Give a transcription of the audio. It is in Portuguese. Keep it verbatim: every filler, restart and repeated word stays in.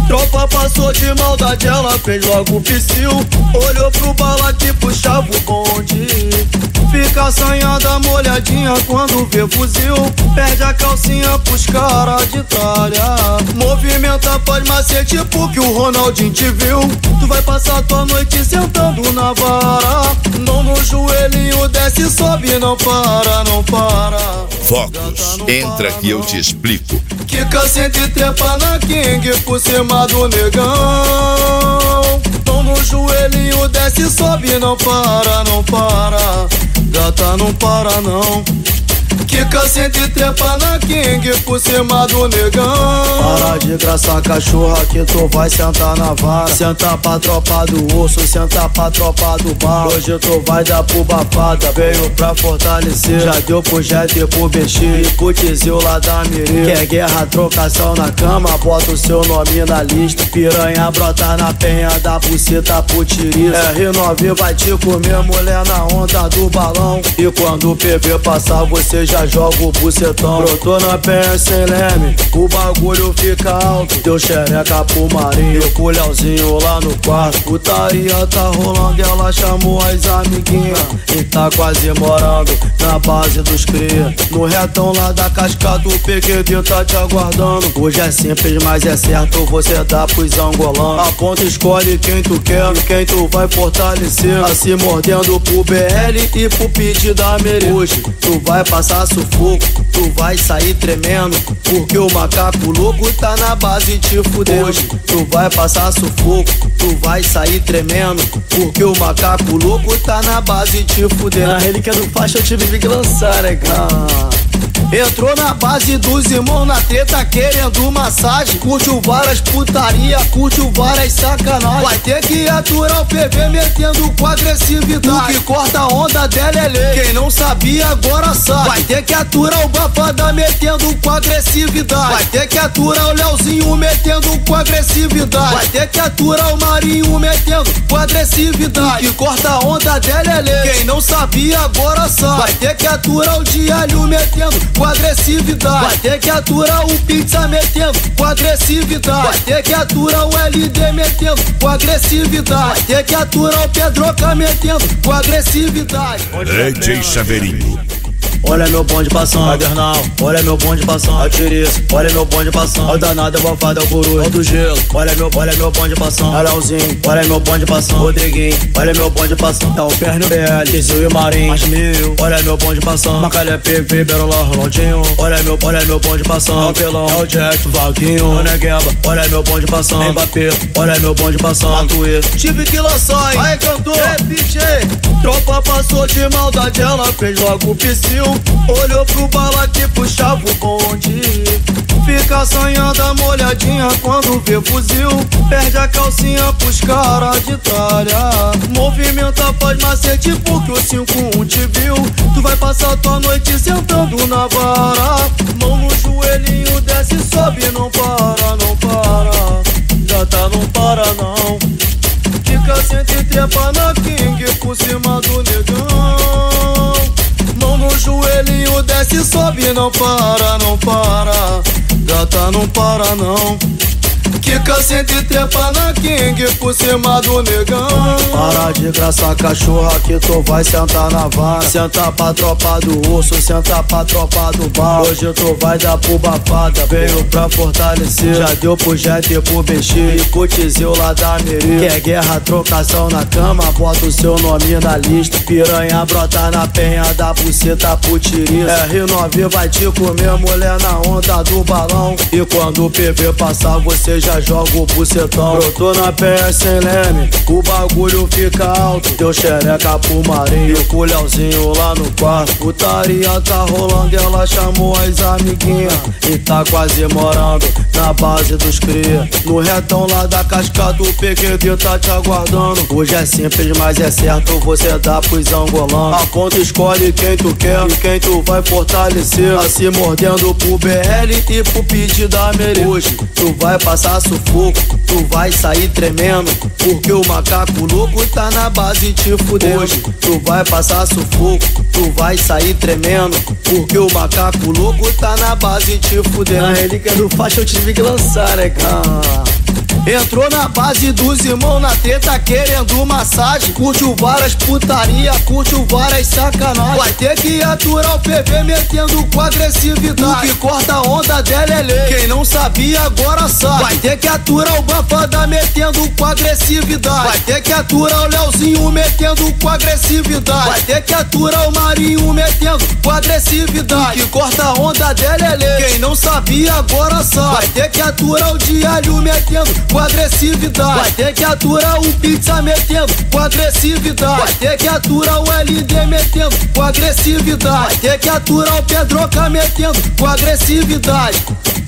Tropa passou de maldade, ela fez logo o psiu. Olhou pro bala que puxava o bonde. Fica assanhada, molhadinha quando vê fuzil. Perde a calcinha pros cara de tralha. Movimenta faz macete porque o Ronaldinho te viu. Tu vai passar tua noite sentando na vara. Não no joelhinho, desce, sobe, não para, não para. Focus, entra que eu te explico. Quica, sente e trepa na King por cima do negão. Não no joelhinho, desce, sobe, não para, não para. Gata, não para não. Quica, sente e trepa na King por cima do negão. Para de graça, cachorra, que tu vai sentar na vara. Senta pra tropa do osso, senta pra tropa do bar. Hoje tu vai dar pro bafada, veio pra fortalecer. Já deu pro jet e pro bexir e pro tizil lá da Miri. Quer guerra, trocação na cama, bota o seu nome na lista. Piranha brota na penha, dá buceta pro tiriça. R nove vai te comer, mulher na onda do balão. E quando o P V passar, você já joga o bucetão. Brotou na penha sem leme, o bagulho fica alto. Deu xereca pro marinho, e o Léozinho lá no quarto. Putaria tá rolando, ela chamou as amiguinhas e tá quase morando na base dos cria. No retão lá da cascata, o P Q D tá te aguardando. Hoje é simples, mas é certo, você dá pros angolanos. Aponta, escolhe quem tu quer e quem tu vai fortalecer. Tá se mordendo pro B L e pro pit da Meri. Hoje tu vai passar sufoco, tu vai sair tremendo, porque o macaco louco tá na base te fudendo. Hoje tu vai passar sufoco, tu vai sair tremendo, porque o macaco louco tá na base te fudendo. Na relíquia do faixa eu tive que lançar, né, cara? Entrou na base dos irmãos na treta querendo massagem. Curtiu várias putaria, curtiu várias sacanagem. Vai ter que aturar o P V metendo com agressividade. O que corta a onda dela é lei, quem não sabia agora sabe. Vai ter que aturar o Bafada metendo com agressividade. Vai ter que aturar o Léozinho metendo com agressividade. Vai ter que aturar o Marinho metendo com agressividade. O que corta a onda dela é lei, quem não sabia agora sabe. Vai ter que aturar o Dialho metendo com agressividade. Vai ter que aturar o Pizza metendo com agressividade. Vai ter que aturar o L D metendo com agressividade. Vai ter que aturar o Pedroca metendo com agressividade. D J Chaveirinho. Olha meu bonde passando, Cadernal. Olha meu bonde passando, a Tiriça. Olha meu bonde passando, o danado, o Bafada, o Coruja, o do gelo. Olha meu, olha meu bonde passando, Arãozinho. Olha meu bonde passando, Rodriguinho. Olha meu bonde passando, é o Perno B L, Tizil e Marinho, mais mil. Olha meu bonde passando, Macalé, P V, Berola, Ronaldinho. Olha meu, olha meu bonde passando, é o Pelão, é o Jack, o Vaguinho, o Negueba. Olha meu bonde passando, Mbappé. Olha meu bonde passando, Matuê. Tive que lançar, hein? Aí cantou, é pitch, tropa passou de maldade, ela fez logo o psiu. Olhou pro bala que puxava o bonde. Fica assanhada, molhadinha quando vê fuzil. Perde a calcinha pros cara de tralha. Movimenta faz macete porque o cinco um te viu. Tu vai passar tua noite sentando na vara. Mão no joelhinho, desce, sobe, não para, não para. Gata, não para não. Fica, sente e trepa na King por cima do negão. Mão no joelhinho, desce, sobe, não para, não para. Gata, não para não. Quica, sente e trepa na King por cima do negão. Para de graça, cachorra, que tu vai sentar na vara. Senta pra tropa do osso, senta pra tropa do bar. Hoje tu vai dar pro bafada, veio pra fortalecer. Já deu pro jet e pro bexir e pro tizil lá da Miri. Quer guerra, trocação na cama, bota o seu nome na lista. Piranha brota na penha, dá buceta pro tiriça. R nove vai te comer, mulher na onda do balão. E quando o P V passar, você já joga o bucetão. Brotou na penha sem leme, o bagulho fica alto. Deu xereca pro Marinho, e o Léozinho lá no quarto. Putaria tá rolando, ela chamou as amiguinhas e tá quase morando na base dos cria. No retão lá da cascata, o P Q D tá te aguardando. Hoje é simples, mas é certo, você dá pros angolanos. Aponta, escolhe quem tu quer e quem tu vai fortalecer. Tá se mordendo pro B L e pro pit da Meri. Hoje tu vai passar sufoco, tu vai sair tremendo, porque o macaco louco tá na base te fudendo. Hoje tu vai passar sufoco, tu vai sair tremendo, porque o macaco louco tá na base te fudendo. Na relíquia do faixa eu tive que lançar, né, cara? Entrou na base dos irmãos na treta querendo massagem. Curtiu várias putaria, curtiu várias sacanagem. Vai ter que aturar o P V metendo com agressividade. O que corta a onda dela é lei, quem não sabia agora sabe. Vai ter que aturar o Bafada metendo com agressividade. Vai ter que aturar o Leozinho metendo com agressividade. Vai ter que aturar o Marinho metendo com agressividade. O que corta a onda dela é lei, quem não sabia agora sabe. Vai ter que aturar o Diário metendo com agressividade. Vai ter que aturar o Pizza metendo com agressividade. Vai ter que aturar o L D metendo com agressividade. Vai ter que aturar o Pedroca metendo com agressividade.